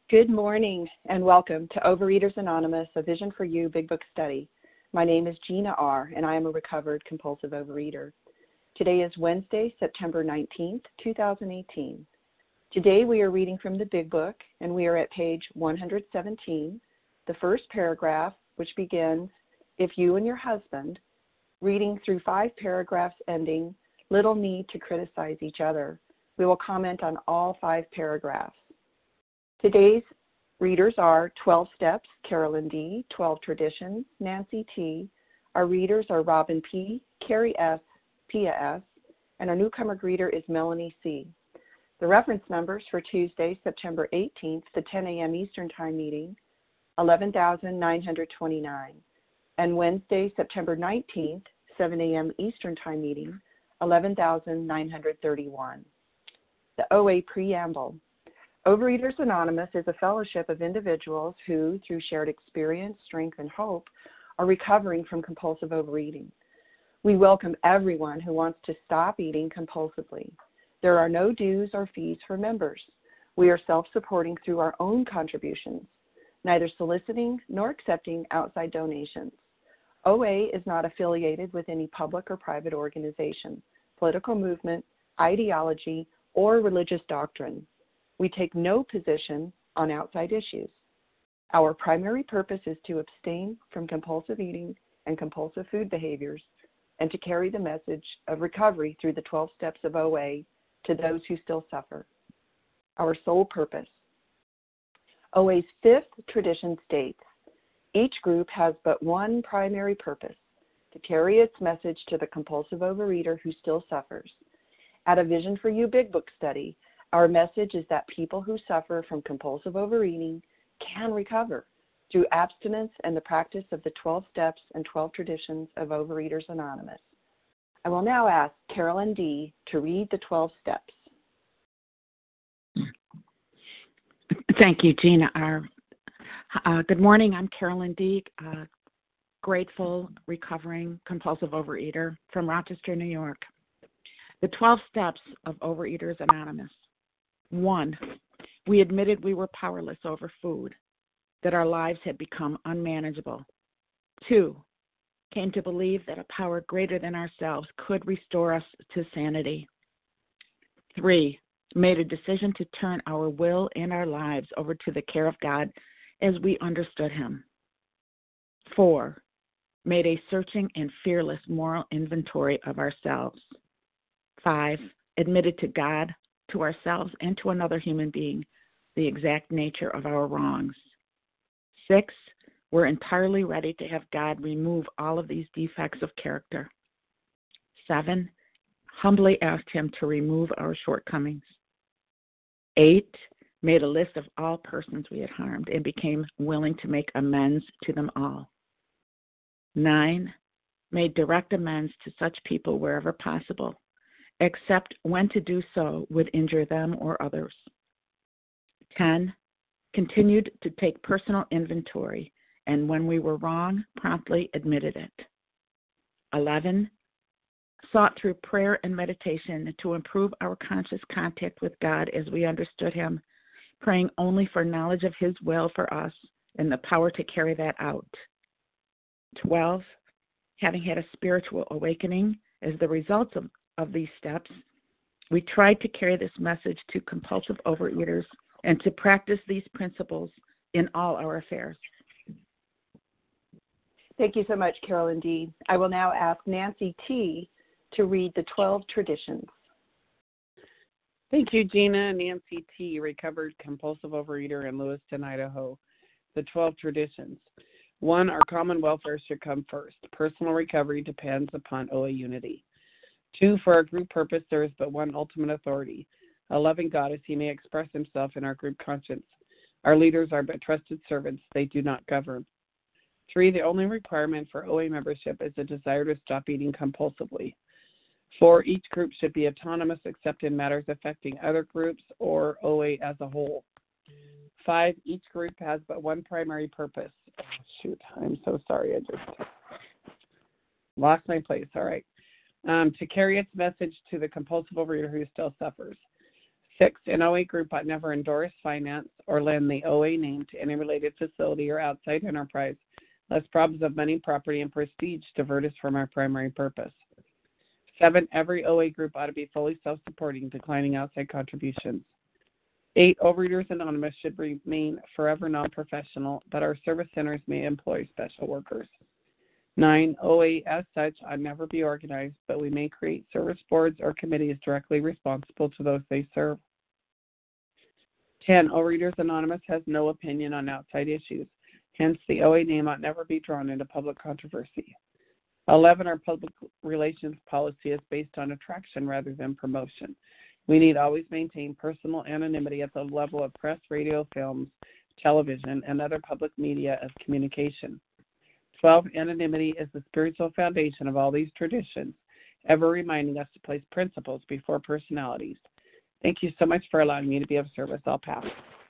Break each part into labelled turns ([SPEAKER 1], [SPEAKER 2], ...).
[SPEAKER 1] Good morning and welcome to Overeaters Anonymous, a Vision for You Big Book Study. My name is Gina R., and I am a recovered compulsive overeater. Today is Wednesday, September 19th, 2018. Today we are reading from the Big Book, and we are at page 117, the first paragraph, which begins, "If you and your husband," reading through 5 paragraphs ending, "Little need to criticize each other." We will comment on all 5 paragraphs. Today's readers are 12 Steps, Carolyn D., 12 Traditions, Nancy T. Our readers are Robin P., Carrie S., Pia S., and our newcomer greeter is Melanie C. The reference numbers for Tuesday, September 18th, the 10 a.m. Eastern Time meeting, 11,929, and Wednesday, September 19th, 7 a.m. Eastern Time meeting, 11,931. The OA Preamble. Overeaters Anonymous is a fellowship of individuals who, through shared experience, strength, and hope, are recovering from compulsive overeating. We welcome everyone who wants to stop eating compulsively. There are no dues or fees for members. We are self-supporting through our own contributions, neither soliciting nor accepting outside donations. OA is not affiliated with any public or private organization, political movement, ideology, or religious doctrine. We take no position on outside issues. Our primary purpose is to abstain from compulsive eating and compulsive food behaviors and to carry the message of recovery through the 12 steps of OA to those who still suffer. Our sole purpose. OA's 5th tradition states, each group has but one primary purpose, to carry its message to the compulsive overeater who still suffers. At a Vision for You Big Book Study, our message is that people who suffer from compulsive overeating can recover through abstinence and the practice of the 12 steps and 12 traditions of Overeaters Anonymous. I will now ask Carolyn D. to read the 12 steps.
[SPEAKER 2] Thank you, Gina R. Good morning. I'm Carolyn D., grateful, recovering, compulsive overeater from Rochester, New York. The 12 steps of Overeaters Anonymous. 1, we admitted we were powerless over food, that our lives had become unmanageable. 2, came to believe that a power greater than ourselves could restore us to sanity. 3, made a decision to turn our will and our lives over to the care of God as we understood Him. 4, made a searching and fearless moral inventory of ourselves. 5, admitted to God, to ourselves, and to another human being the exact nature of our wrongs. 6, we're entirely ready to have God remove all of these defects of character. 7, humbly asked Him to remove our shortcomings. 8, made a list of all persons we had harmed and became willing to make amends to them all. 9, made direct amends to such people wherever possible, except when to do so would injure them or others. 10, continued to take personal inventory, and when we were wrong, promptly admitted it. 11, sought through prayer and meditation to improve our conscious contact with God as we understood Him, praying only for knowledge of His will for us and the power to carry that out. 12, having had a spiritual awakening as the result of these steps, we tried to carry this message to compulsive overeaters and to practice these principles in all our affairs.
[SPEAKER 1] Thank you so much, Carolyn D. I will now ask Nancy T. to read the 12 traditions.
[SPEAKER 3] Thank you, Gina. Nancy T., recovered compulsive overeater in Lewiston, Idaho. The 12 traditions. 1, our common welfare should come first. Personal recovery depends upon OA unity. 2, for our group purpose, there is but one ultimate authority, a loving God as He may express Himself in our group conscience. Our leaders are but trusted servants. They do not govern. 3, the only requirement for OA membership is a desire to stop eating compulsively. 4, each group should be autonomous except in matters affecting other groups or OA as a whole. 5, each group has but one primary purpose. Oh, shoot, I'm so sorry. I just lost my place. All right. To carry its message to the compulsive overeater who still suffers. 6, an OA group ought never endorse, finance, or lend the OA name to any related facility or outside enterprise, lest problems of money, property, and prestige divert us from our primary purpose. 7, every OA group ought to be fully self-supporting, declining outside contributions. 8, Overeaters Anonymous should remain forever non-professional, but our service centers may employ special workers. 9, OA as such ought never be organized, but we may create service boards or committees directly responsible to those they serve. 10, Overeaters Anonymous has no opinion on outside issues. Hence, the OA name ought never be drawn into public controversy. 11, our public relations policy is based on attraction rather than promotion. We need always maintain personal anonymity at the level of press, radio, films, television, and other public media of communication. 12, anonymity is the spiritual foundation of all these traditions, ever reminding us to place principles before personalities. Thank you so much for allowing me to be of service. I'll pass.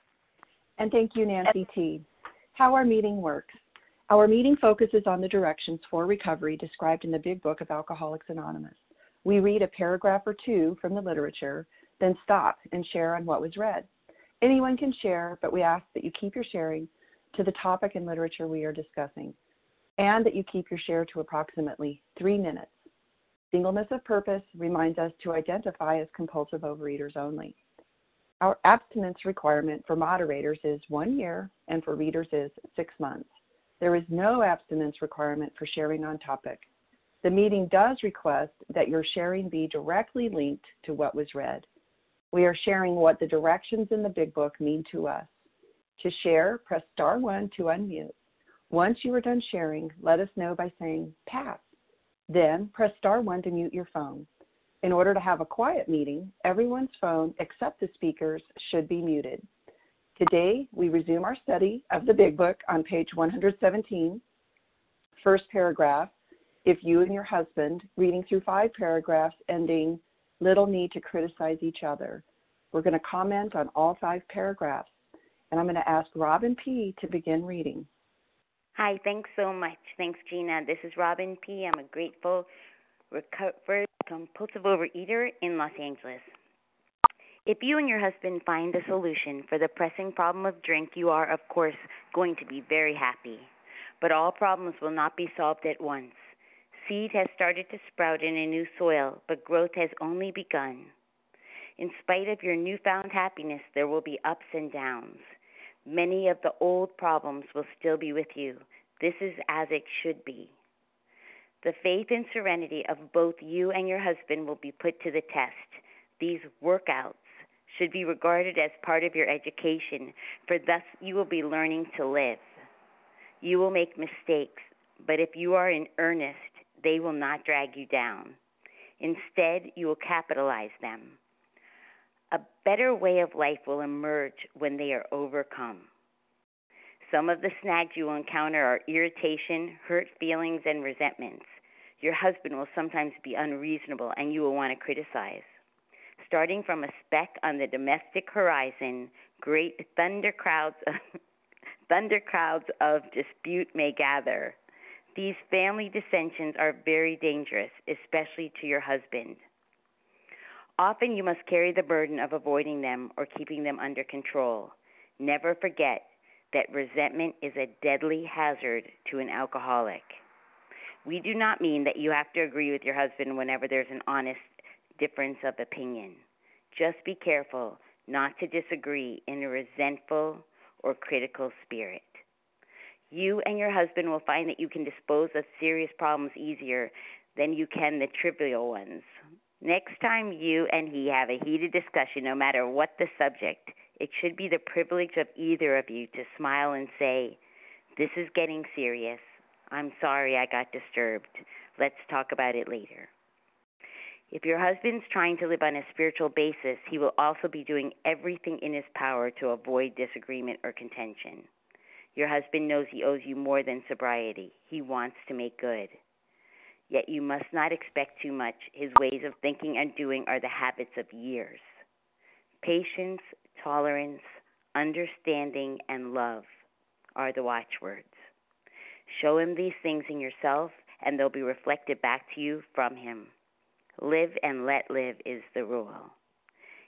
[SPEAKER 1] And thank you, Nancy T. How our meeting works. Our meeting focuses on the directions for recovery described in the Big Book of Alcoholics Anonymous. We read a paragraph or two from the literature, then stop and share on what was read. Anyone can share, but we ask that you keep your sharing to the topic and literature we are discussing, and that you keep your share to approximately 3 minutes. Singleness of purpose reminds us to identify as compulsive overeaters only. Our abstinence requirement for moderators is 1 year, and for readers is 6 months. There is no abstinence requirement for sharing on topic. The meeting does request that your sharing be directly linked to what was read. We are sharing what the directions in the Big Book mean to us. To share, press star 1 to unmute. Once you are done sharing, let us know by saying pass. Then press star 1 to mute your phone. In order to have a quiet meeting, everyone's phone except the speaker's should be muted. Today, we resume our study of the Big Book on page 117, first paragraph. If you and your husband, reading through 5 paragraphs ending, little need to criticize each other. We're going to comment on all 5 paragraphs, and I'm going to ask Robin P. to begin reading.
[SPEAKER 4] Hi, thanks so much. Thanks, Gina. This is Robin P. I'm a grateful, recovered, compulsive overeater in Los Angeles. If you and your husband find a solution for the pressing problem of drink, you are, of course, going to be very happy. But all problems will not be solved at once. Seed has started to sprout in a new soil, but growth has only begun. In spite of your newfound happiness, there will be ups and downs. Many of the old problems will still be with you. This is as it should be. The faith and serenity of both you and your husband will be put to the test. These workouts should be regarded as part of your education, for thus you will be learning to live. You will make mistakes, but if you are in earnest, they will not drag you down. Instead, you will capitalize them. A better way of life will emerge when they are overcome. Some of the snags you will encounter are irritation, hurt feelings, and resentments. Your husband will sometimes be unreasonable, and you will want to criticize. Starting from a speck on the domestic horizon, great thunder clouds of dispute may gather. These family dissensions are very dangerous, especially to your husband. Often you must carry the burden of avoiding them or keeping them under control. Never forget that resentment is a deadly hazard to an alcoholic. We do not mean that you have to agree with your husband whenever there's an honest difference of opinion. Just be careful not to disagree in a resentful or critical spirit. You and your husband will find that you can dispose of serious problems easier than you can the trivial ones. Next time you and he have a heated discussion, no matter what the subject, it should be the privilege of either of you to smile and say, "This is getting serious. I'm sorry I got disturbed. Let's talk about it later." If your husband's trying to live on a spiritual basis, he will also be doing everything in his power to avoid disagreement or contention. Your husband knows he owes you more than sobriety. He wants to make good. Yet you must not expect too much. His ways of thinking and doing are the habits of years. Patience, tolerance, understanding, and love are the watchwords. Show him these things in yourself, and they'll be reflected back to you from him. Live and let live is the rule.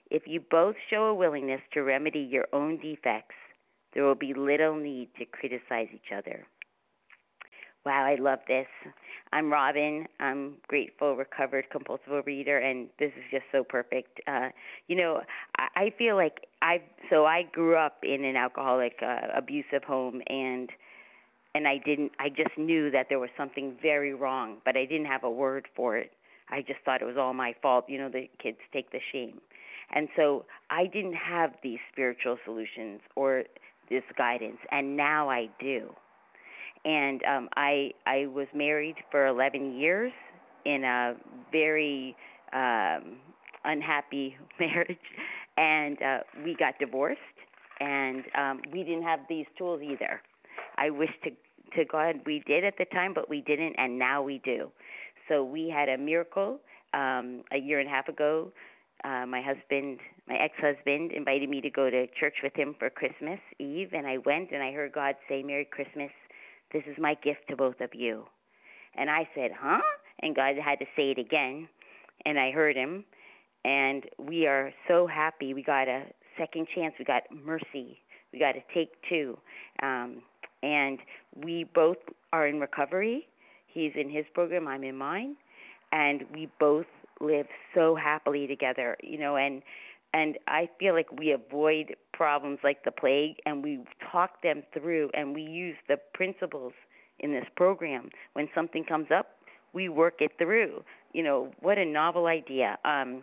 [SPEAKER 4] If you both show a willingness to remedy your own defects, there will be little need to criticize each other. Wow, I love this. I'm Robin. I'm grateful, recovered, compulsive overeater, and this is just so perfect. I feel like I grew up in an alcoholic, abusive home, and I just knew that there was something very wrong, but I didn't have a word for it. I just thought it was all my fault. The kids take the shame. And so I didn't have these spiritual solutions or this guidance, and now I do. And I was married for 11 years in a very unhappy marriage, and we got divorced, and we didn't have these tools either. I wish to God we did at the time, but we didn't, and now we do. So we had a miracle a year and a half ago. My ex-husband, invited me to go to church with him for Christmas Eve, and I went, and I heard God say, "Merry Christmas. This is my gift to both of you." And I said, "Huh?" And God had to say it again, and I heard him, and we are so happy. We got a second chance. We got mercy. We got to take two. And we both are in recovery. He's in his program. I'm in mine. And we both live so happily together, and I feel like we avoid problems like the plague, and we talk them through, and we use the principles in this program. When something comes up, we work it through. What a novel idea. And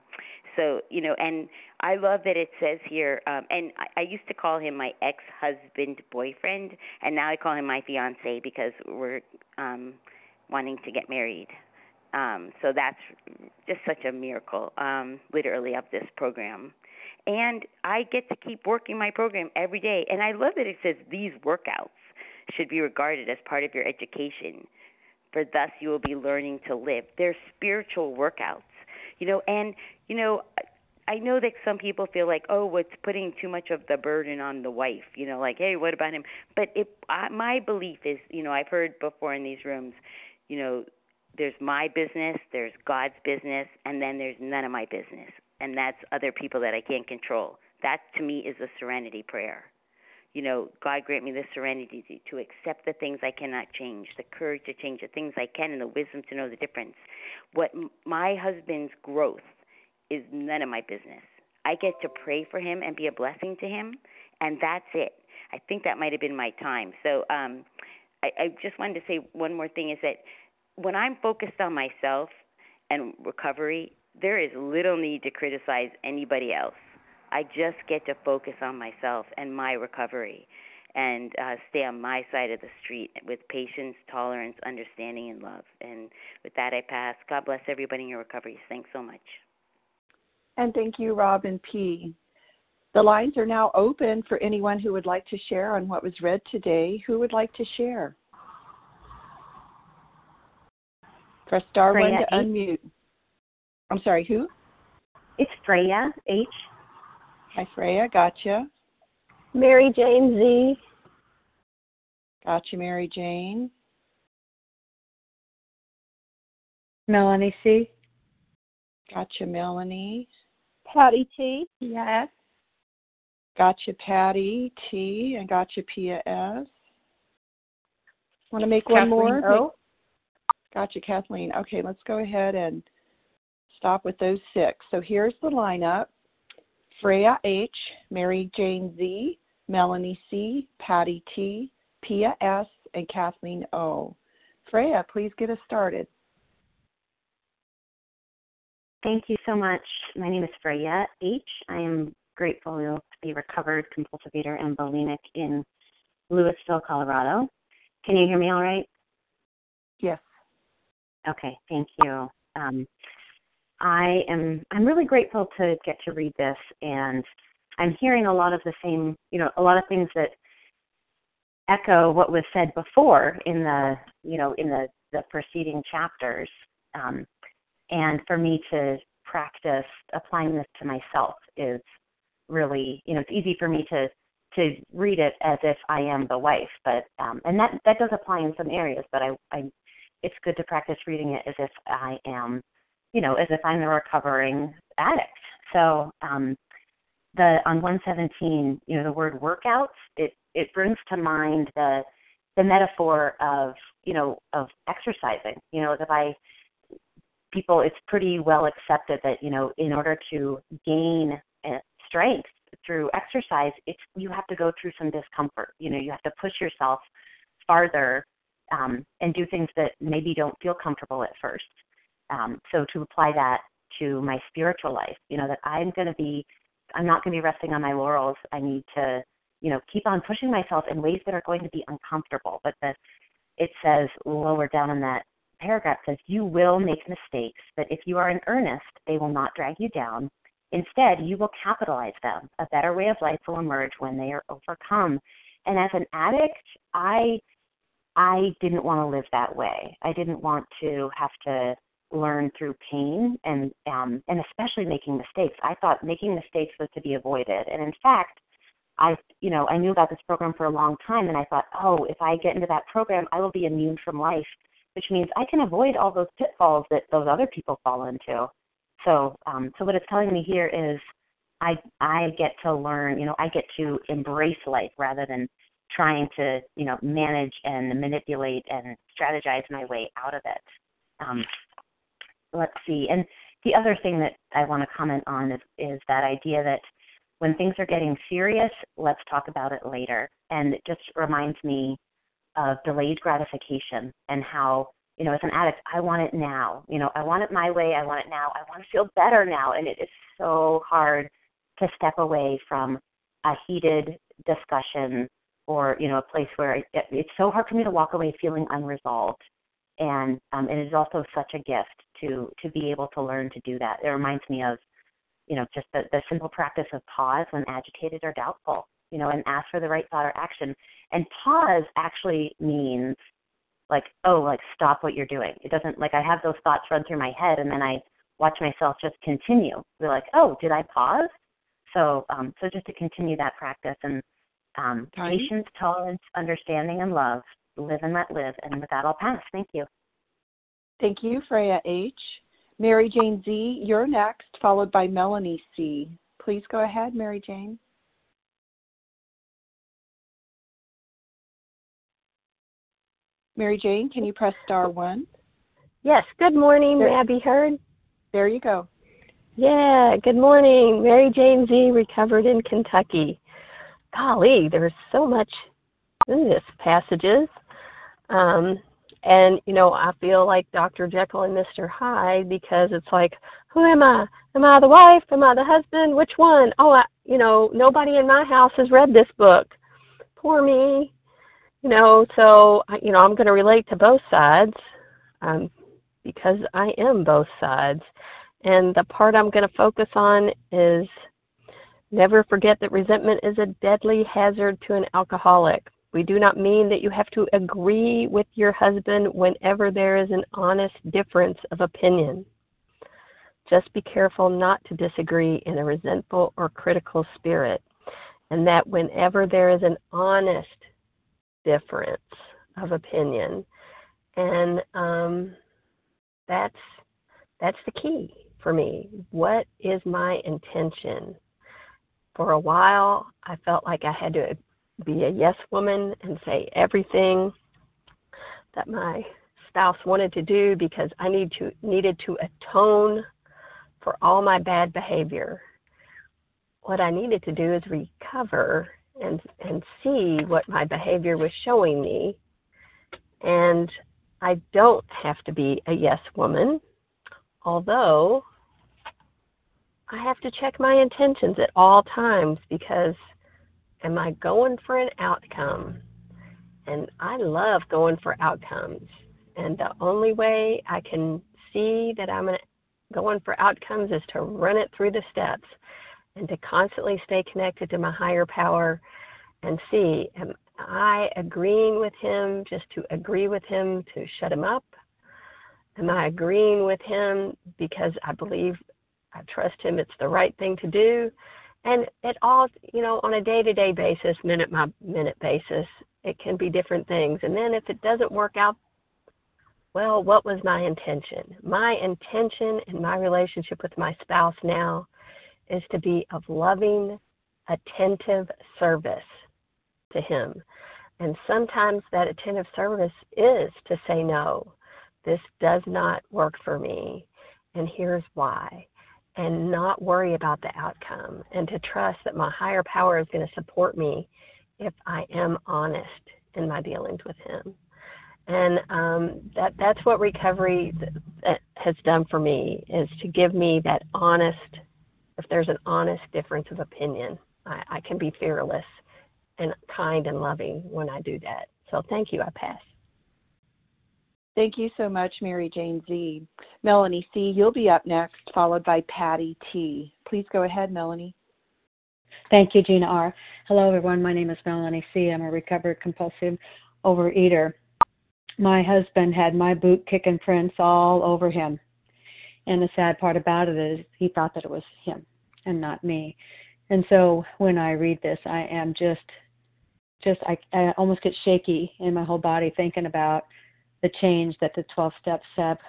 [SPEAKER 4] I love that it says here, and I used to call him my ex-husband boyfriend, and now I call him my fiancé because we're wanting to get married. So that's just such a miracle, literally, of this program. And I get to keep working my program every day. And I love that it says these workouts should be regarded as part of your education, for thus you will be learning to live. They're spiritual workouts, I know that some people feel like, oh, it's putting too much of the burden on the wife, like, hey, what about him? But my belief is, I've heard before in these rooms, there's my business, there's God's business, and then there's none of my business, and that's other people that I can't control. That, to me, is a serenity prayer. God grant me the serenity to accept the things I cannot change, the courage to change the things I can, and the wisdom to know the difference. What my husband's growth is none of my business. I get to pray for him and be a blessing to him, and that's it. I think that might have been my time. So I just wanted to say one more thing is that when I'm focused on myself and recovery, there is little need to criticize anybody else. I just get to focus on myself and my recovery and stay on my side of the street with patience, tolerance, understanding, and love. And with that, I pass. God bless everybody in your recoveries. Thanks so much.
[SPEAKER 1] And thank you, Robin P. The lines are now open for anyone who would like to share on what was read today. Who would like to share? Press star
[SPEAKER 5] Freya
[SPEAKER 1] 1 to
[SPEAKER 5] H.
[SPEAKER 1] unmute. I'm sorry, who?
[SPEAKER 5] It's Freya H.
[SPEAKER 1] Hi, Freya. Gotcha.
[SPEAKER 6] Mary Jane Z.
[SPEAKER 1] Gotcha, Mary Jane.
[SPEAKER 6] Melanie C.
[SPEAKER 1] Gotcha, Melanie.
[SPEAKER 6] Patty T.
[SPEAKER 7] Yes.
[SPEAKER 1] Gotcha, Patty T. And gotcha, Pia S. Want to make
[SPEAKER 7] Kathleen
[SPEAKER 1] one more?
[SPEAKER 7] O.
[SPEAKER 1] Gotcha, Kathleen. Okay, let's go ahead and stop with those 6. So here's the lineup. Freya H., Mary Jane Z., Melanie C., Patty T., Pia S., and Kathleen O. Freya, please get us started.
[SPEAKER 5] Thank you so much. My name is Freya H. I am grateful to be recovered compulsive eater and bulimic in Louisville, Colorado. Can you hear me all right?
[SPEAKER 1] Yes.
[SPEAKER 5] Okay, thank you. I'm really grateful to get to read this, and I'm hearing a lot of the same, a lot of things that echo what was said before in the preceding chapters. And for me to practice applying this to myself is really, it's easy for me to read it as if I am the wife, but and that does apply in some areas, but it's good to practice reading it as if I am, as if I'm the recovering addict. So on 117, the word workouts, it brings to mind the metaphor of exercising. It's pretty well accepted that, in order to gain strength through exercise, you have to go through some discomfort. You have to push yourself farther and do things that maybe don't feel comfortable at first. So to apply that to my spiritual life, that I'm not going to be resting on my laurels. I need to, keep on pushing myself in ways that are going to be uncomfortable. But it says lower down in that paragraph, says, you will make mistakes, but if you are in earnest, they will not drag you down. Instead, you will capitalize them. A better way of life will emerge when they are overcome. And as an addict, I didn't want to live that way. I didn't want to have to learn through pain and especially making mistakes. I thought making mistakes was to be avoided. And in fact, I knew about this program for a long time, and I thought, if I get into that program, I will be immune from life, which means I can avoid all those pitfalls that those other people fall into. So what it's telling me here is I get to learn, I get to embrace life rather than trying to, manage and manipulate and strategize my way out of it. Let's see. And the other thing that I want to comment on is that idea that when things are getting serious, let's talk about it later. And it just reminds me of delayed gratification and how, as an addict, I want it now. I want it my way. I want it now. I want to feel better now. And it is so hard to step away from a heated discussion or, a place where it's so hard for me to walk away feeling unresolved. And it is also such a gift to be able to learn to do that. It reminds me of, just the simple practice of pause when agitated or doubtful, and ask for the right thought or action. And pause actually means stop what you're doing. It doesn't, I have those thoughts run through my head and then I watch myself just continue. We're like, did I pause? So just to continue that practice and patience, tolerance, understanding, and love. Live and let live. And with that, I'll pass. Thank you.
[SPEAKER 1] Thank you, Freya H. Mary Jane Z., you're next, followed by Melanie C. Please go ahead, Mary Jane. Mary Jane, can you press *1?
[SPEAKER 6] Yes. Good morning. May I be heard?
[SPEAKER 1] There you go.
[SPEAKER 6] Yeah. Good morning. Mary Jane Z., recovered in Kentucky. Golly, there's so much in this passages. And, I feel like Dr. Jekyll and Mr. Hyde because it's like, who am I? Am I the wife? Am I the husband? Which one? Nobody in my house has read this book. Poor me. So, I'm going to relate to both sides because I am both sides. And the part I'm going to focus on is never forget that resentment is a deadly hazard to an alcoholic. We do not mean that you have to agree with your husband whenever there is an honest difference of opinion. Just be careful not to disagree in a resentful or critical spirit, and that whenever there is an honest difference of opinion, and that's the key for me. What is my intention? For a while, I felt like I had to be a yes woman and say everything that my spouse wanted to do because I needed to atone for all my bad behavior. What I needed to do is recover and see what my behavior was showing me. And I don't have to be a yes woman, although I have to check my intentions at all times because am I going for an outcome? And I love going for outcomes. And the only way I can see that I'm going for outcomes is to run it through the steps and to constantly stay connected to my higher power and see, am I agreeing with him just to agree with him to shut him up? Am I agreeing with him because I believe, I trust him, it's the right thing to do? And it all, on a day-to-day basis, minute-by-minute basis, it can be different things. And then if it doesn't work out, well, what was my intention? My intention in my relationship with my spouse now is to be of loving, attentive service to him. And sometimes that attentive service is to say, no, this does not work for me, and here's why. And not worry about the outcome, and to trust that my higher power is going to support me if I am honest in my dealings with him. And that's what recovery has done for me, is to give me that honest, if there's an honest difference of opinion, I can be fearless and kind and loving when I do that. So thank you. I pass.
[SPEAKER 1] Thank you so much, Mary Jane Z. Melanie C., you'll be up next, followed by Patty T. Please go ahead, Melanie.
[SPEAKER 7] Thank you, Gina R. Hello, everyone. My name is Melanie C. I'm a recovered compulsive overeater. My husband had my boot kicking prints all over him. And the sad part about it is he thought that it was him and not me. And so when I read this, I am I almost get shaky in my whole body thinking about the change that the 12 steps have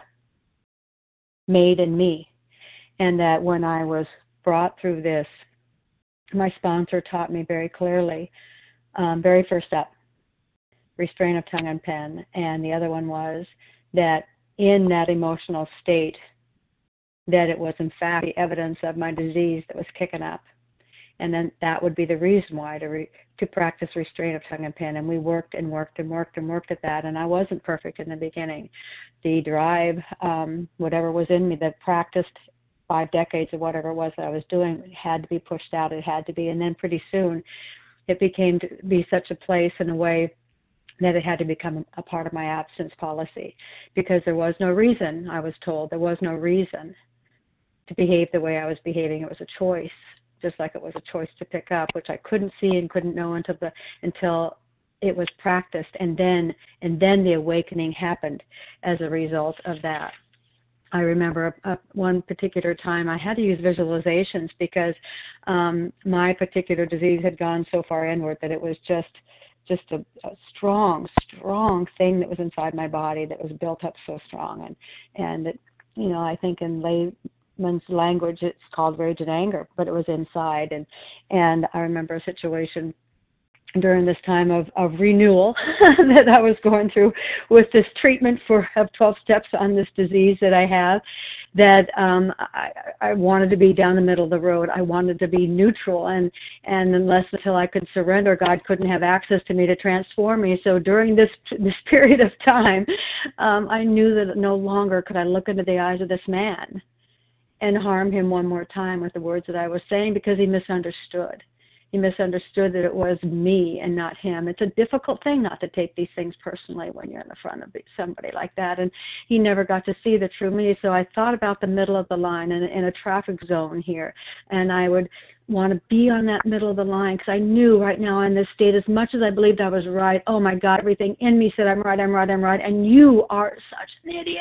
[SPEAKER 7] made in me. And that when I was brought through this, my sponsor taught me very clearly, very first step, restraint of tongue and pen. And the other one was that in that emotional state, that it was in fact the evidence of my disease that was kicking up. And then that would be the reason why to practice restraint of tongue and pen. And we worked and worked and worked and worked at that. And I wasn't perfect in the beginning. The drive, whatever was in me that practiced 5 decades of whatever it was that I was doing, had to be pushed out. It had to be. And then pretty soon it became to be such a place in a way that it had to become a part of my abstinence policy, because there was no reason, I was told, there was no reason to behave the way I was behaving. It was a choice, just like it was a choice to pick up, which I couldn't see and couldn't know until it was practiced, and then the awakening happened as a result of that. I remember one particular time I had to use visualizations because my particular disease had gone so far inward that it was just a strong thing that was inside my body that was built up so strong, and it, I think in layman's language it's called rage and anger, but it was inside. And I remember a situation during this time of renewal that I was going through with this treatment of 12 steps on this disease that I have, that I wanted to be down the middle of the road. I wanted to be neutral, and unless until I could surrender, God couldn't have access to me to transform me. So during this period of time, I knew that no longer could I look into the eyes of this man and harm him one more time with the words that I was saying, because he misunderstood. He misunderstood that it was me and not him. It's a difficult thing not to take these things personally when you're in the front of somebody like that. And he never got to see the true me. So I thought about the middle of the line in a traffic zone here. And I would want to be on that middle of the line, because I knew right now in this state, as much as I believed I was right, oh my God, everything in me said I'm right, and you are such an idiot.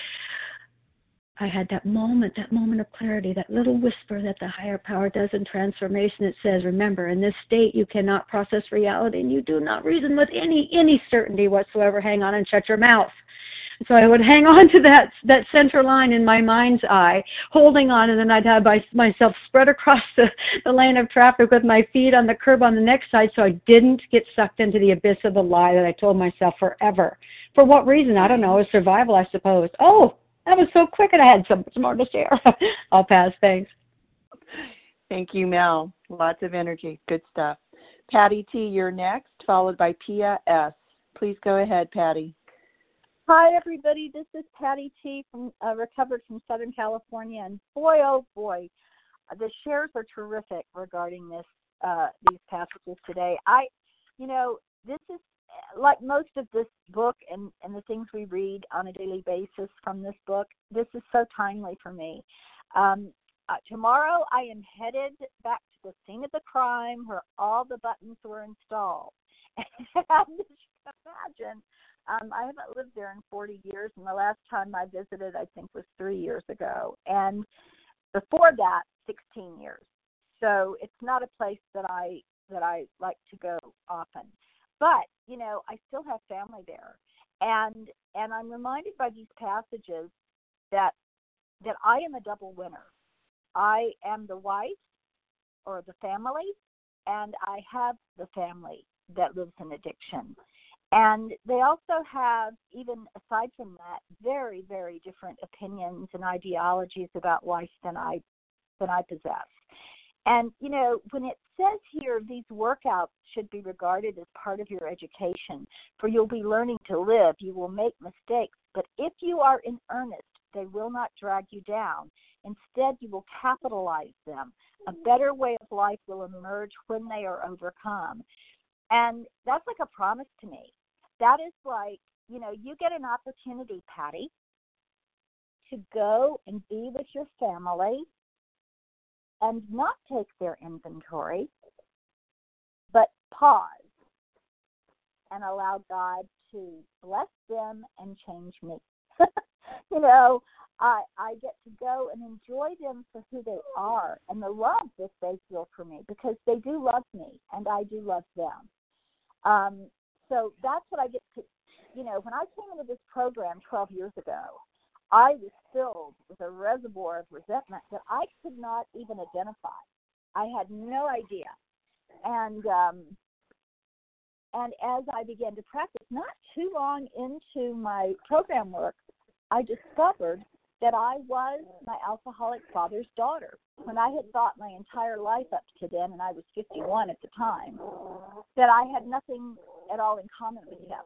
[SPEAKER 7] I had that moment of clarity, that little whisper that the higher power does in transformation. It says, remember, in this state you cannot process reality, and you do not reason with any certainty whatsoever. Hang on and shut your mouth. So I would hang on to that center line in my mind's eye, holding on, and then I'd have myself spread across the lane of traffic with my feet on the curb on the next side, so I didn't get sucked into the abyss of the lie that I told myself forever. For what reason? I don't know. It was survival, I suppose. Oh, that was so quick, and I had so much more to share. I'll pass. Thanks.
[SPEAKER 1] Thank you, Mel. Lots of energy. Good stuff. Patty T., you're next, followed by Pia S. Please go ahead, Patty.
[SPEAKER 8] Hi, everybody. This is Patty T., from recovered from Southern California. And boy, oh boy, the shares are terrific regarding these passages today. This is, like most of this book and the things we read on a daily basis from this book, this is so timely for me. Tomorrow I am headed back to the scene of the crime where all the buttons were installed. And as you can imagine, I haven't lived there in 40 years, and the last time I visited, I think, was 3 years ago. And before that, 16 years. So it's not a place that I like to go often. But, I still have family there. And I'm reminded by these passages that I am a double winner. I am the wife or the family, and I have the family that lives in addiction. And they also have, even aside from that, very, very different opinions and ideologies about life than I possess. And, you know, when it says here these workouts should be regarded as part of your education, for you'll be learning to live, you will make mistakes, but if you are in earnest, they will not drag you down. Instead, you will capitalize them. A better way of life will emerge when they are overcome. And that's like a promise to me. That is like, you know, you get an opportunity, Patty, to go and be with your family and not take their inventory, but pause and allow God to bless them and change me. You know, I get to go and enjoy them for who they are and the love that they feel for me, because they do love me and I do love them. So that's what I get to, you know, when I came into this program 12 years ago, I was filled with a reservoir of resentment that I could not even identify. I had no idea. And as I began to practice, not too long into my program work, I discovered that I was my alcoholic father's daughter. When I had thought my entire life up to then, and I was 51 at the time, that I had nothing at all in common with him.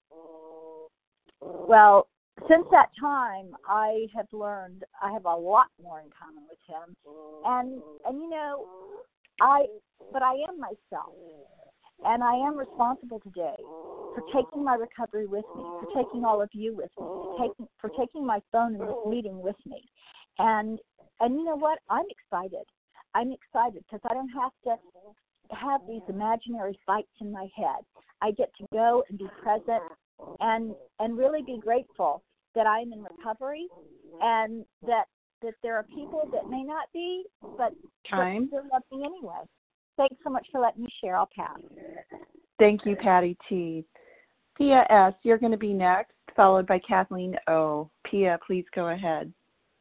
[SPEAKER 8] Well, since that time, I have learned I have a lot more in common with him. And you know, I am myself. And I am responsible today for taking my recovery with me, for taking all of you with me, for taking my phone in this meeting with me. And you know what? I'm excited. I'm excited because I don't have to have these imaginary fights in my head. I get to go and be present and really be grateful that I'm in recovery, and that there are people that may not be, but still love me anyway. Thanks so much for letting me share. I'll pass.
[SPEAKER 1] Thank you, Patty T. Pia S., you're going to be next, followed by Kathleen O. Pia, please go ahead.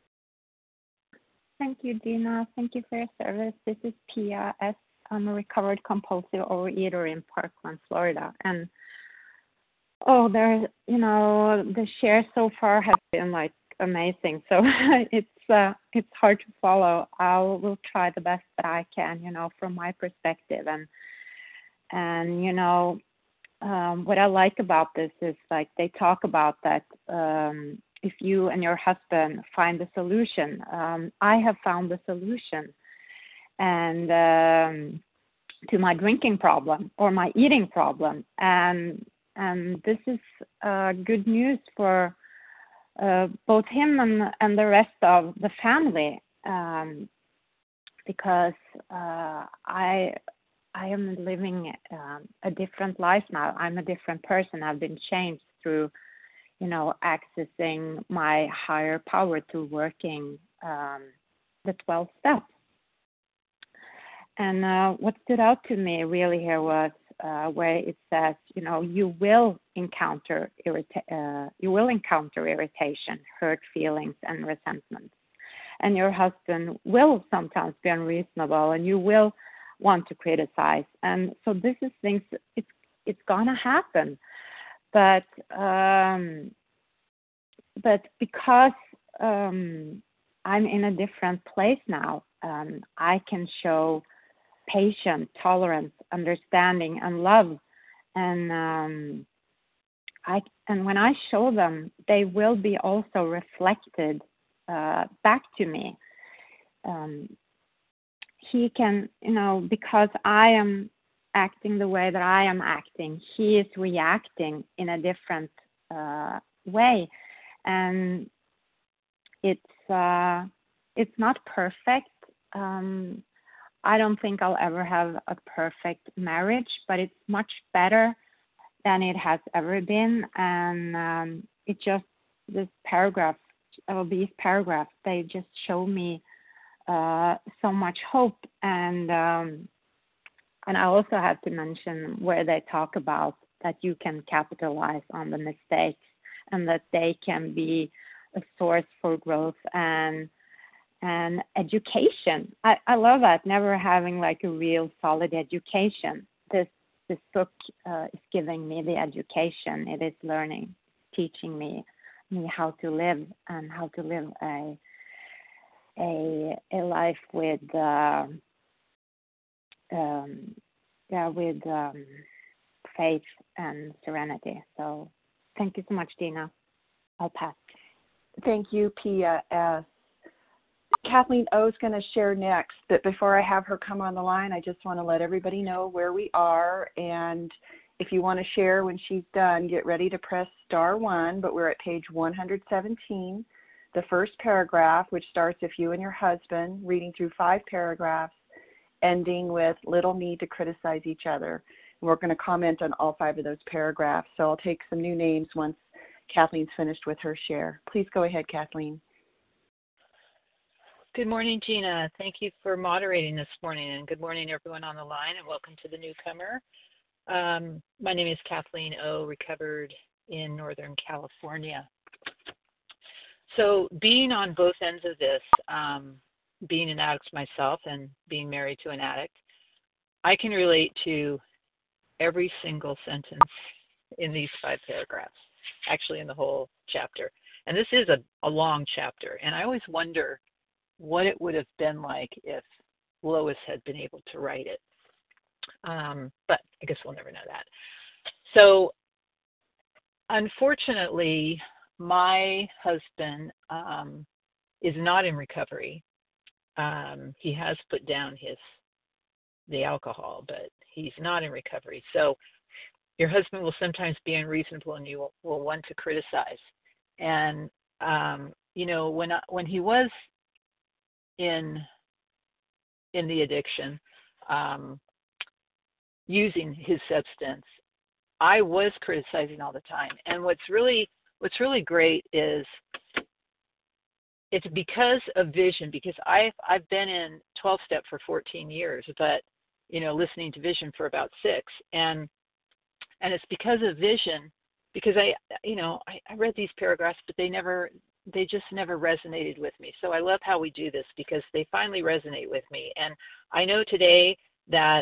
[SPEAKER 9] Thank you, Dina. Thank you for your service. This is Pia S. I'm a recovered compulsive overeater in Parkland, Florida. And, the shares so far have been, like, amazing. So it's hard to follow. I will try the best that I can, from my perspective. And what I like about this is, like, they talk about that if you and your husband find the solution. I have found the solution, and to my drinking problem or my eating problem, and this is good news for both him and the rest of the family, because I am living a different life now. I'm a different person. I've been changed through, accessing my higher power to working the 12 steps. And what stood out to me really here was where it says, you will encounter irritation, hurt feelings, and resentment. And your husband will sometimes be unreasonable, and you will want to criticize. And so this is things, it's gonna happen. But because I'm in a different place now, I can show patience, tolerance, understanding, and love. And when I show them, they will be also reflected back to me. He can, because I am acting the way that I am acting, he is reacting in a different way. And it's not perfect. I don't think I'll ever have a perfect marriage, but it's much better than it has ever been. And these paragraphs, they just show me so much hope. And I also have to mention where they talk about that you can capitalize on the mistakes and that they can be a source for growth. And and education. I love that, never having like a real solid education. This book is giving me the education. It is learning, teaching me how to live and how to live a life with faith and serenity. So thank you so much, Dina. I'll pass.
[SPEAKER 1] Thank you, Pia S. Kathleen O is going to share next, but before I have her come on the line, I just want to let everybody know where we are, and if you want to share when she's done, get ready to press *1, but we're at page 117, the first paragraph, which starts if you and your husband, reading through 5 paragraphs, ending with little need to criticize each other. And we're going to comment on all 5 of those paragraphs, so I'll take some new names once Kathleen's finished with her share. Please go ahead, Kathleen.
[SPEAKER 10] Good morning, Gina. Thank you for moderating this morning, and good morning, everyone on the line, and welcome to the newcomer. My name is Kathleen O, recovered in Northern California. So being on both ends of this, being an addict myself and being married to an addict, I can relate to every single sentence in these 5 paragraphs, actually in the whole chapter. And this is a long chapter, and I always wonder what it would have been like if Lois had been able to write it. But I guess we'll never know that. So unfortunately, my husband is not in recovery. He has put down the alcohol, but he's not in recovery. So your husband will sometimes be unreasonable, and you will want to criticize. And when he was in the addiction, using his substance, I was criticizing all the time. And what's really great is it's because of vision, because I've been in 12-step for 14 years, but listening to vision for about 6, and it's because of vision, because I read these paragraphs, but they just never resonated with me. So I love how we do this, because they finally resonate with me. And I know today that,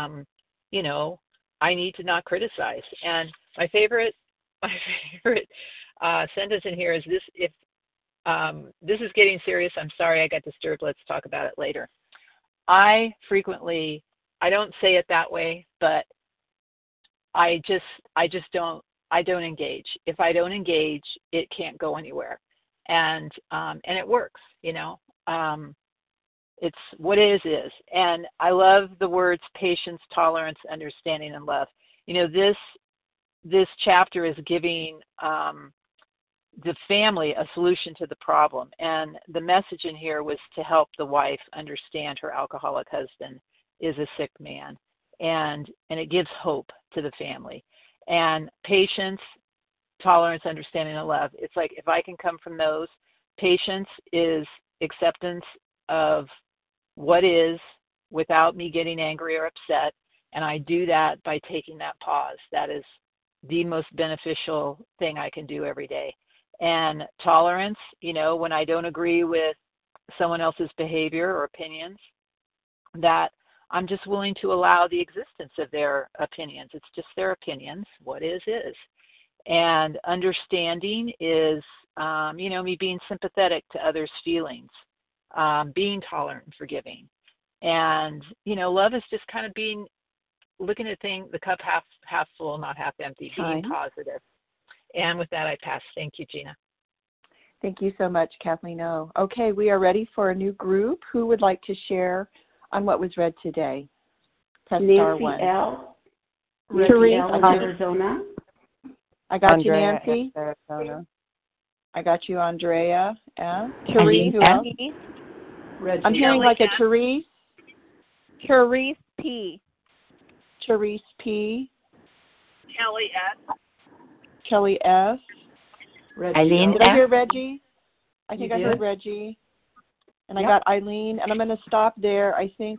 [SPEAKER 10] I need to not criticize. And my favorite sentence in here is this: if this is getting serious, I'm sorry I got disturbed, let's talk about it later. I don't say it that way, but I don't engage. If I don't engage, it can't go anywhere. And it works, it's what is. And I love the words patience, tolerance, understanding, and love. This chapter is giving the family a solution to the problem. And the message in here was to help the wife understand her alcoholic husband is a sick man. And it gives hope to the family. And patience, tolerance, understanding, and love. It's like, if I can come from those, patience is acceptance of what is without me getting angry or upset. And I do that by taking that pause. That is the most beneficial thing I can do every day. And tolerance, when I don't agree with someone else's behavior or opinions, that I'm just willing to allow the existence of their opinions. It's just their opinions. What is. And understanding is, me being sympathetic to others' feelings, being tolerant and forgiving. And, love is just kind of looking at the cup half full, not half empty, being positive. And with that, I pass. Thank you, Gina.
[SPEAKER 1] Thank you so much, Kathleen O. Okay, we are ready for a new group. Who would like to share on what was read today? Press
[SPEAKER 11] Nancy
[SPEAKER 1] *1.
[SPEAKER 11] L.
[SPEAKER 1] Therese,
[SPEAKER 11] Arizona.
[SPEAKER 1] I got
[SPEAKER 12] Andrea,
[SPEAKER 1] you, Nancy.
[SPEAKER 12] Arizona.
[SPEAKER 1] I got you, Andrea. Therese, who else?
[SPEAKER 8] Reggie.
[SPEAKER 1] I'm hearing like a Therese.
[SPEAKER 8] Therese P.
[SPEAKER 1] Therese P.
[SPEAKER 13] Kelly S.
[SPEAKER 1] Kelly S.
[SPEAKER 11] Reggie.
[SPEAKER 12] Eileen
[SPEAKER 1] Did I hear Reggie? I think I heard
[SPEAKER 11] did?
[SPEAKER 1] Reggie. And I got Eileen, and I'm going to stop there. I think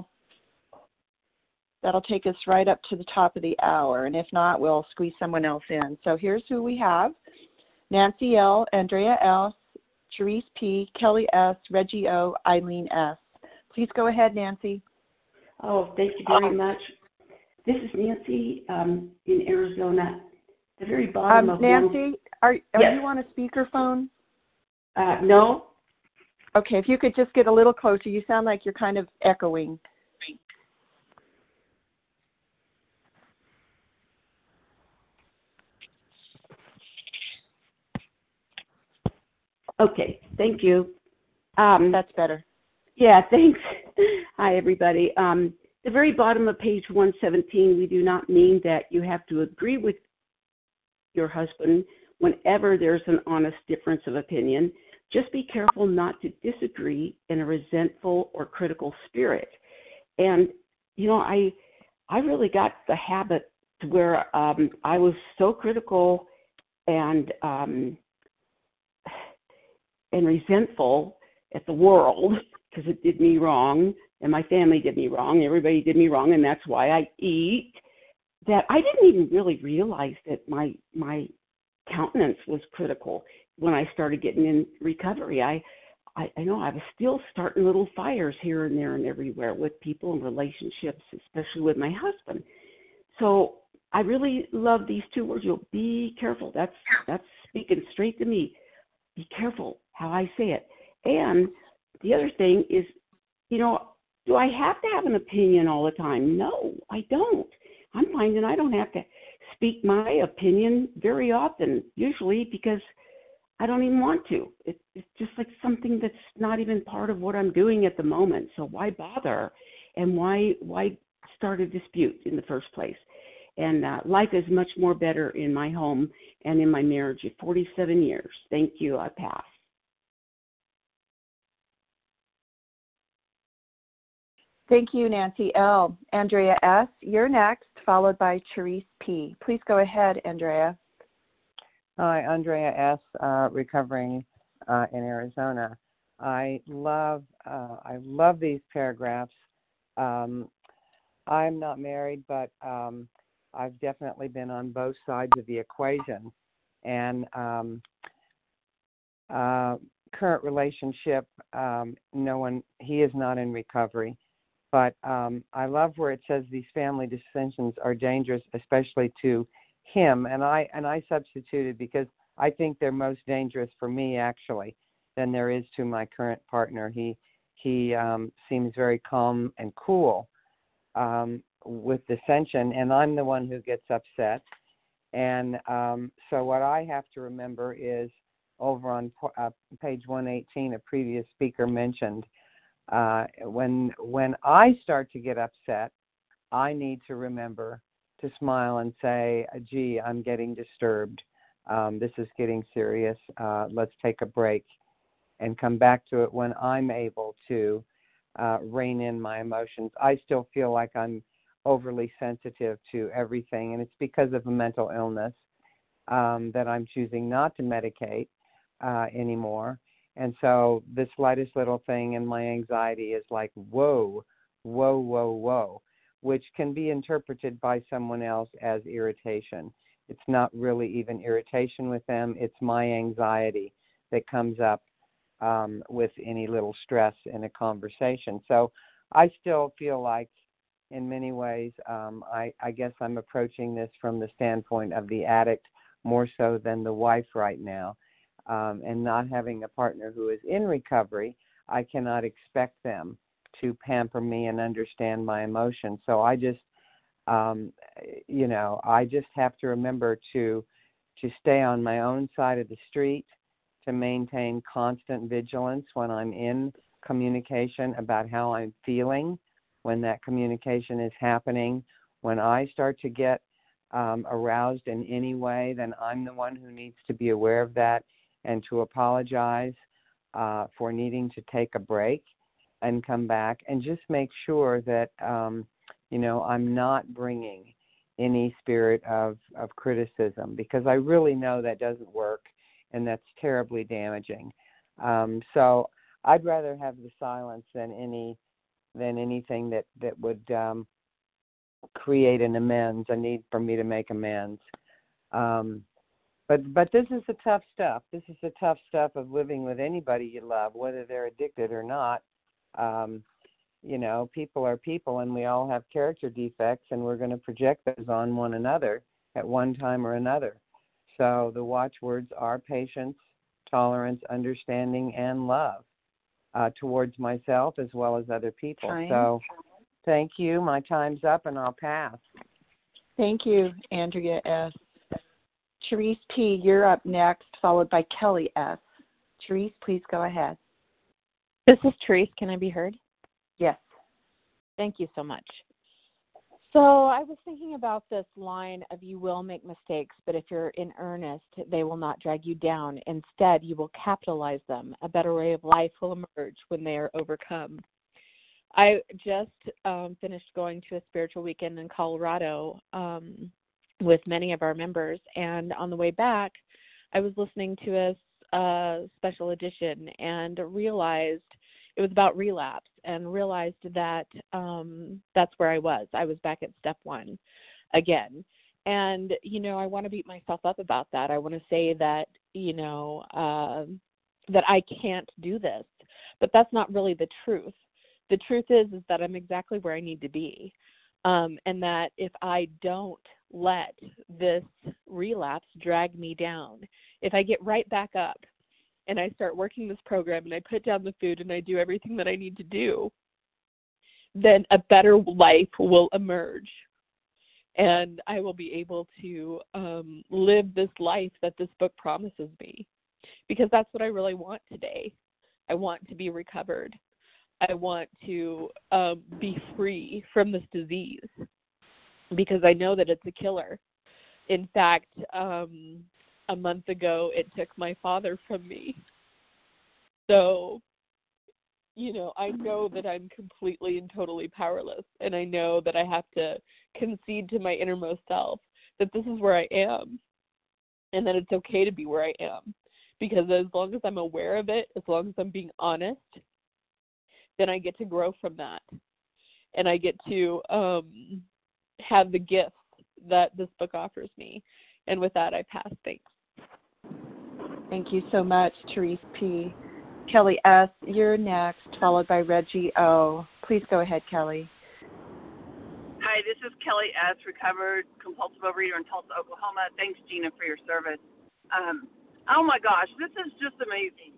[SPEAKER 1] that'll take us right up to the top of the hour, and if not, we'll squeeze someone else in. So here's who we have: Nancy L., Andrea S., Therese P., Kelly S., Reggie O., Eileen S. Please go ahead, Nancy.
[SPEAKER 11] Oh, thank you very much. This is Nancy in Arizona. The very bottom of
[SPEAKER 1] Nancy, are
[SPEAKER 11] Yes.
[SPEAKER 1] you on a speakerphone?
[SPEAKER 11] No.
[SPEAKER 1] Okay, if you could just get a little closer. You sound like you're kind of echoing.
[SPEAKER 11] Okay, thank you.
[SPEAKER 1] That's better.
[SPEAKER 11] Yeah, thanks. Hi, everybody. The very bottom of page 117, we do not mean that you have to agree with your husband whenever there's an honest difference of opinion. Just be careful not to disagree in a resentful or critical spirit. And, you know, I really got the habit to where I was so critical and resentful at the world because it did me wrong and my family did me wrong. Everybody did me wrong, and that's why I eat. That I didn't even really realize that my countenance was critical when I started getting in recovery. I know I was still starting little fires here and there and everywhere with people and relationships, especially with my husband. So I really love these two words. You'll be careful. That's speaking straight to me. Be careful how I say it. And the other thing is, you know, do I have to have an opinion all the time? No, I don't. I'm finding I don't have to speak my opinion very often, usually because I don't even want to. It's just like something that's not even part of what I'm doing at the moment. So why bother? And why start a dispute in the first place? And life is much more better in my home and in my marriage of 47 years. Thank you. I pass.
[SPEAKER 1] Thank you, Nancy L. Andrea S., you're next, followed by Therese P. Please go ahead, Andrea.
[SPEAKER 12] Hi, Andrea S., recovering in Arizona. I love these paragraphs. I'm not married, but I've definitely been on both sides of the equation. And current relationship, he is not in recovery. But I love where it says these family dissensions are dangerous, especially to him. And I substituted because I think they're most dangerous for me, actually, than there is to my current partner. He seems very calm and cool with dissension, and I'm the one who gets upset. And so what I have to remember is over on page 118, a previous speaker mentioned, when I start to get upset, I need to remember to smile and say, gee, I'm getting disturbed. This is getting serious. Let's take a break and come back to it when I'm able to rein in my emotions. I still feel like I'm overly sensitive to everything, and it's because of a mental illness that I'm choosing not to medicate anymore. And so this slightest little thing in my anxiety is like, whoa, whoa, whoa, whoa, which can be interpreted by someone else as irritation. It's not really even irritation with them. It's my anxiety that comes up with any little stress in a conversation. So I still feel like in many ways, I guess I'm approaching this from the standpoint of the addict more so than the wife right now. And not having a partner who is in recovery, I cannot expect them to pamper me and understand my emotions. So I just, I just have to remember to stay on my own side of the street, to maintain constant vigilance when I'm in communication about how I'm feeling, when that communication is happening. When I start to get aroused in any way, then I'm the one who needs to be aware of that and to apologize for needing to take a break and come back and just make sure that, I'm not bringing any spirit of criticism, because I really know that doesn't work and that's terribly damaging. So I'd rather have the silence than anything that would create an amends, a need for me to make amends. But this is the tough stuff. This is the tough stuff of living with anybody you love, whether they're addicted or not. You know, people are people, and we all have character defects, and we're going to project those on one another at one time or another. So the watchwords are patience, tolerance, understanding, and love towards myself as well as other people. So thank you. My time's up, and I'll pass.
[SPEAKER 2] Thank you, Andrea S. Therese P., you're up next, followed by Kelly S. Therese, please go ahead.
[SPEAKER 14] This is Therese. Can I be heard?
[SPEAKER 2] Yes.
[SPEAKER 14] Thank you so much. So I was thinking about this line of you will make mistakes, but if you're in earnest, they will not drag you down. Instead, you will capitalize them. A better way of life will emerge when they are overcome. I just finished going to a spiritual weekend in Colorado with many of our members, and on the way back, I was listening to a special edition and realized it was about relapse, and realized that that's where I was. I was back at step one again. And, you know, I want to beat myself up about that. I want to say that, you know, that I can't do this. But that's not really the truth. The truth is that I'm exactly where I need to be. And that if I don't let this relapse drag me down, if I get right back up, and I start working this program, and I put down the food, and I do everything that I need to do, then a better life will emerge. And I will be able to live this life that this book promises me. Because that's what I really want today. I want to be recovered. I want to be free from this disease. Because I know that it's a killer. In fact, a month ago, it took my father from me. So, you know, I know that I'm completely and totally powerless, and I know that I have to concede to my innermost self that this is where I am, and that it's okay to be where I am, because as long as I'm aware of it, as long as I'm being honest, then I get to grow from that, and I get to have the gifts that this book offers me. And with that, I pass. Thanks.
[SPEAKER 2] Thank you so much, Therese P. Kelly S., you're next, followed by Reggie O. Please go ahead, Kelly.
[SPEAKER 13] Hi, this is Kelly S., recovered compulsive overeater in Tulsa, Oklahoma. Thanks, Gina, for your service. Oh, my gosh, this is just amazing.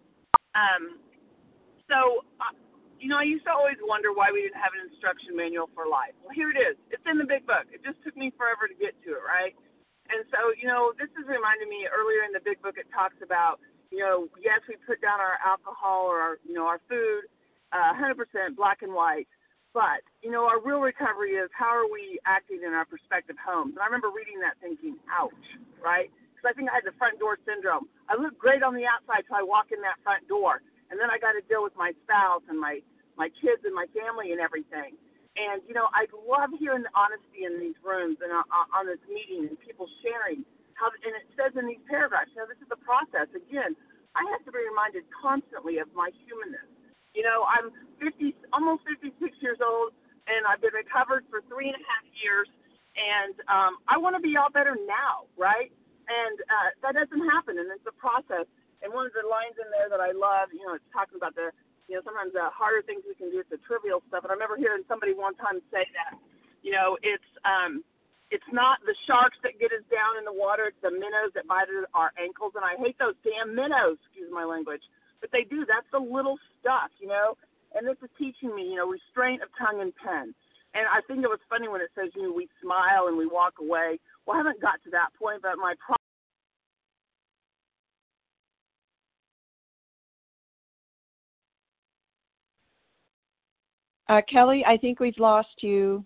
[SPEAKER 13] You know, I used to always wonder why we didn't have an instruction manual for life. Well, here it is. It's in the big book. It just took me forever to get to it, right? And so, you know, this is reminding me earlier in the big book, it talks about, you know, yes, we put down our alcohol or our, you know, our food, 100% black and white. But, you know, our real recovery is how are we acting in our prospective homes? And I remember reading that thinking, ouch, right? Because I think I had the front door syndrome. I look great on the outside till I walk in that front door. And then I got to deal with my spouse and my kids and my family and everything. And, you know, I love hearing the honesty in these rooms and on this meeting and people sharing how, and it says in these paragraphs, you know, this is a process. Again, I have to be reminded constantly of my humanness. You know, I'm almost 56 years old, and I've been recovered for 3.5 years, and I want to be all better now, right? And that doesn't happen, and it's a process. And one of the lines in there that I love, you know, it's talking about the, you know, sometimes the harder things we can do, it's the trivial stuff. And I remember hearing somebody one time say that, you know, it's not the sharks that get us down in the water, it's the minnows that bite our ankles. And I hate those damn minnows, excuse my language. But they do. That's the little stuff, you know. And this is teaching me, you know, restraint of tongue and pen. And I think it was funny when it says, you know, we smile and we walk away. Well, I haven't got to that point, but my
[SPEAKER 2] Kelly, I think we've lost you.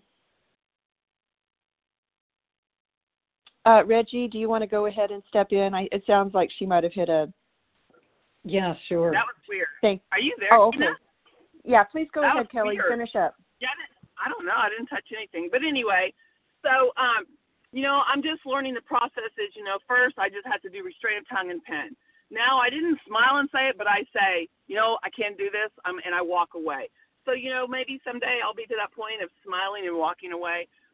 [SPEAKER 2] Reggie, do you want to go ahead and step in? It sounds like she might have hit a...
[SPEAKER 11] Yeah, sure.
[SPEAKER 13] That was weird. Are you there?
[SPEAKER 2] Oh, okay.
[SPEAKER 13] Tina?
[SPEAKER 2] Yeah, please go
[SPEAKER 13] That
[SPEAKER 2] ahead,
[SPEAKER 13] was
[SPEAKER 2] Kelly.
[SPEAKER 13] weird.
[SPEAKER 2] Finish up.
[SPEAKER 13] Yeah, I don't know. I didn't touch anything. But anyway, so, you know, I'm just learning the processes. You know, first I just had to do restraint of tongue and pen. Now I didn't smile and say it, but I say, you know, I can't do this, and I walk away. So, you know, maybe someday I'll be to that point of smiling and walking away.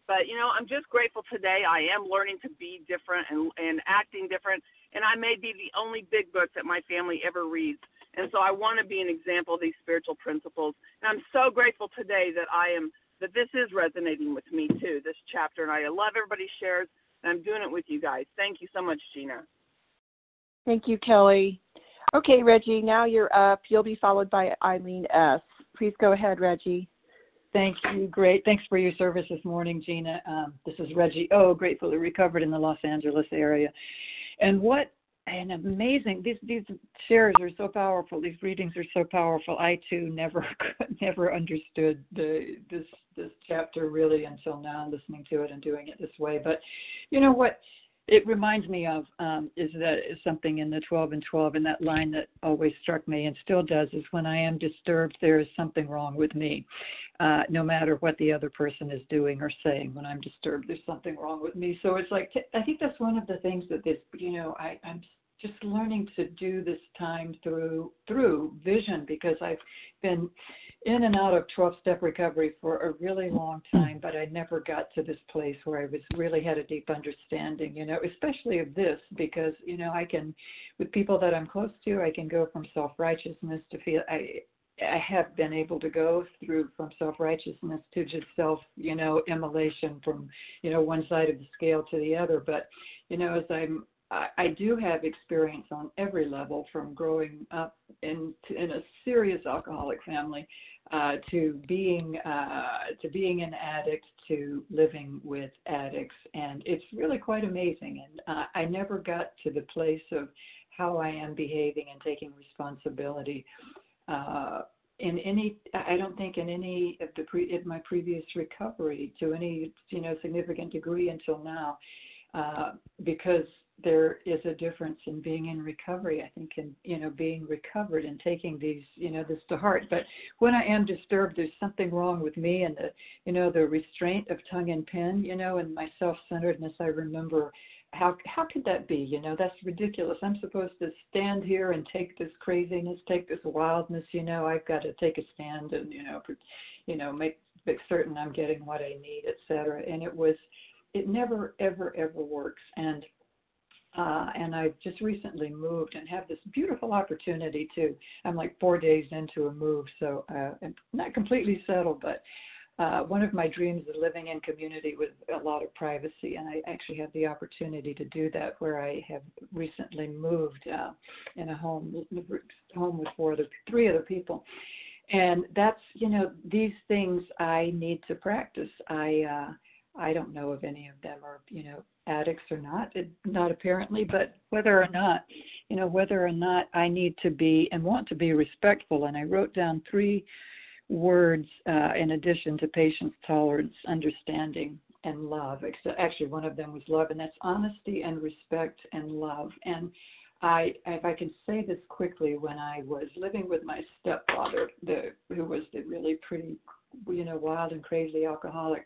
[SPEAKER 13] But, I'm just grateful today. I am learning to be different and acting different. And I may be the only big book that my family ever reads. And so I want to be an example of these spiritual principles. And I'm so grateful today that this is resonating with me too, this chapter. And I love everybody's shares, and I'm doing it with you guys. Thank you so much, Gina.
[SPEAKER 1] Thank you, Kelly. Okay, Reggie, now you're up. You'll be followed by Eileen S. Please go ahead, Reggie.
[SPEAKER 15] Thank you. Great. Thanks for your service this morning, Gina. This is Reggie O, gratefully recovered in the Los Angeles area. And what an amazing, these shares are so powerful. These readings are so powerful. I, too, never understood this chapter really until now, listening to it and doing it this way. But you know what it reminds me of is something in the 12 and 12, and that line that always struck me and still does is, when I am disturbed, there is something wrong with me. No matter what the other person is doing or saying, when I'm disturbed, there's something wrong with me. So it's like, I think that's one of the things that I'm just learning to do this time through vision, because I've been in and out of 12-step recovery for a really long time, but I never got to this place where I really had a deep understanding, especially of this, because, I can, with people that I'm close to, I can go from self-righteousness to feel, I have been able to go through from self-righteousness to just immolation from, one side of the scale to the other. But, as I do have experience on every level, from growing up in a serious alcoholic family to being an addict, to living with addicts, and it's really quite amazing. And I never got to the place of how I am behaving and taking responsibility in any. I don't think in any of in my previous recovery to any significant degree until now, because there is a difference in being in recovery, I think, in being recovered and taking these, this to heart. But when I am disturbed, there's something wrong with me, and the restraint of tongue and pen, and my self-centeredness. I remember how could that be? That's ridiculous. I'm supposed to stand here and take this craziness, take this wildness. I've got to take a stand and make certain I'm getting what I need, etc. And it never ever works. And I've just recently moved and have this beautiful opportunity to, I'm like 4 days into a move, so I'm not completely settled, but one of my dreams is living in community with a lot of privacy, and I actually have the opportunity to do that, where I have recently moved in a home with 3 other people. And that's, these things I need to practice. I don't know if any of them are, addicts or not apparently, but whether or not I need to be and want to be respectful. And I wrote down 3 words in addition to patience, tolerance, understanding, and love. Actually, one of them was love, and that's honesty and respect and love. And if I can say this quickly, when I was living with my stepfather, who was the really pretty, wild and crazy alcoholic,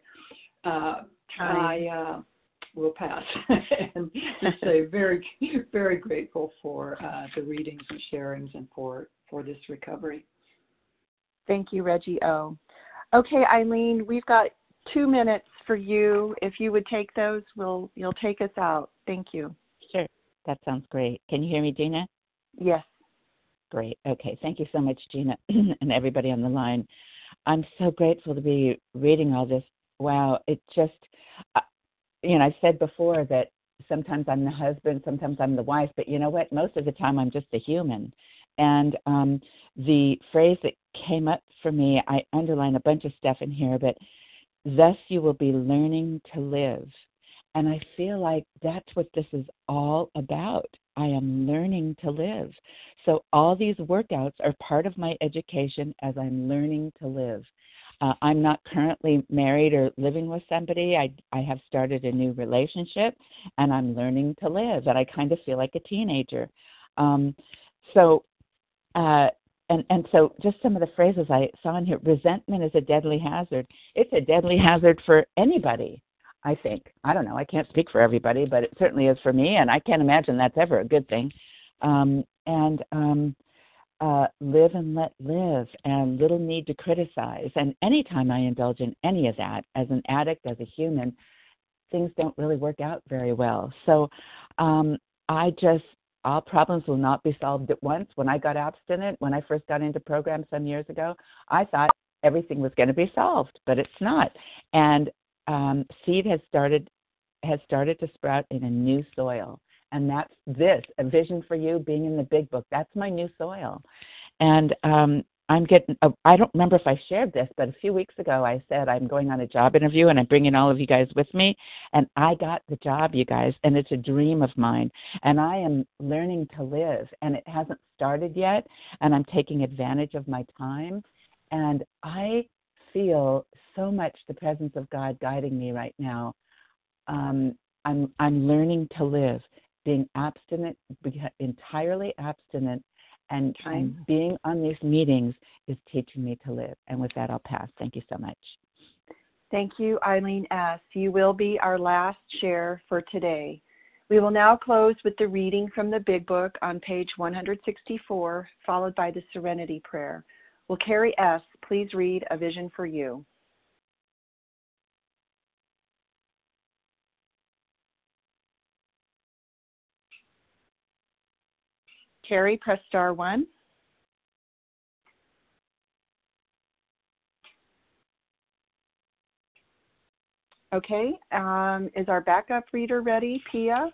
[SPEAKER 15] I will pass and just say very, very grateful for the readings and sharings and for this recovery.
[SPEAKER 1] Thank you, Reggie O. Okay, Eileen, we've got 2 minutes for you. If you would take those, you'll take us out. Thank you.
[SPEAKER 16] Sure. That sounds great. Can you hear me, Gina?
[SPEAKER 1] Yes.
[SPEAKER 16] Great. Okay. Thank you so much, Gina, and everybody on the line. I'm so grateful to be reading all this. Wow. It just, I said before that sometimes I'm the husband, sometimes I'm the wife, but you know what? Most of the time I'm just a human. And the phrase that came up for me, I underline a bunch of stuff in here, but thus you will be learning to live. And I feel like that's what this is all about. I am learning to live. So all these workouts are part of my education as I'm learning to live. I'm not currently married or living with somebody. I have started a new relationship, and I'm learning to live. And I kind of feel like a teenager. So just some of the phrases I saw in here. Resentment is a deadly hazard. It's a deadly hazard for anybody, I think. I don't know. I can't speak for everybody, but it certainly is for me, and I can't imagine that's ever a good thing. live and let live, and little need to criticize. And anytime I indulge in any of that, as an addict, as a human, things don't really work out very well. So all problems will not be solved at once. When I got abstinent, when I first got into programs some years ago, I thought everything was going to be solved, but it's not. And seed has started to sprout in a new soil. And that's A Vision for You, being in the Big Book. That's my new soil. And I don't remember if I shared this, but a few weeks ago I said I'm going on a job interview and I'm bringing all of you guys with me. And I got the job, you guys, and it's a dream of mine. And I am learning to live, and it hasn't started yet, and I'm taking advantage of my time. And I feel so much the presence of God guiding me right now. I'm learning to live, being abstinent, entirely abstinent, and being on these meetings is teaching me to live. And with that, I'll pass. Thank you so much.
[SPEAKER 1] Thank you, Eileen S. You will be our last share for today. We will now close with the reading from the Big Book on page 164, followed by the Serenity Prayer. Will Carrie S. please read A Vision for You? Carrie, press star 1. Okay, is our backup reader ready, Pia?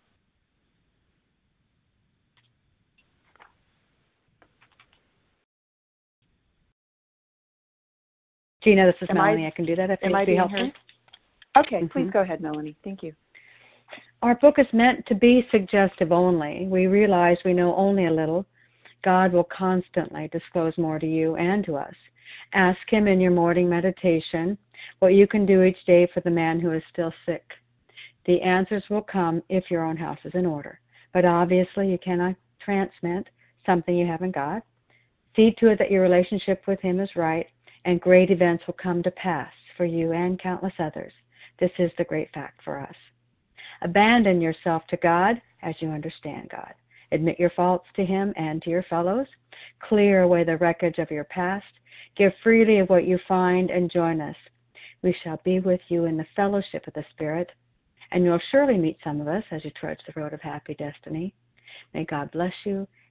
[SPEAKER 7] Gina, this is Melanie. I can do that if it be helpful.
[SPEAKER 1] Okay, please go ahead, Melanie. Thank you.
[SPEAKER 7] Our book is meant to be suggestive only. We realize we know only a little. God will constantly disclose more to you and to us. Ask Him in your morning meditation what you can do each day for the man who is still sick. The answers will come if your own house is in order. But obviously you cannot transmit something you haven't got. See to it that your relationship with Him is right, and great events will come to pass for you and countless others. This is the great fact for us. Abandon yourself to God as you understand God. Admit your faults to Him and to your fellows. Clear away the wreckage of your past. Give freely of what you find and join us. We shall be with you in the fellowship of the Spirit, and you'll surely meet some of us as you trudge the road of happy destiny. May God bless you